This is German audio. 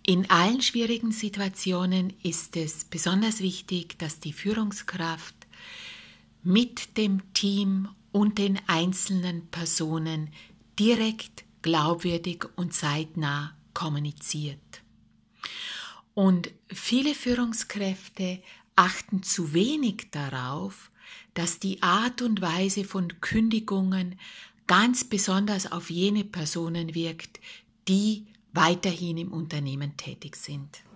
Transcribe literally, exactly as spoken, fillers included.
In allen schwierigen Situationen ist es besonders wichtig, dass die Führungskraft mit dem Team und den einzelnen Personen direkt, glaubwürdig und zeitnah kommuniziert. Und viele Führungskräfte achten zu wenig darauf, dass die Art und Weise von Kündigungen ganz besonders auf jene Personen wirkt, die weiterhin im Unternehmen tätig sind.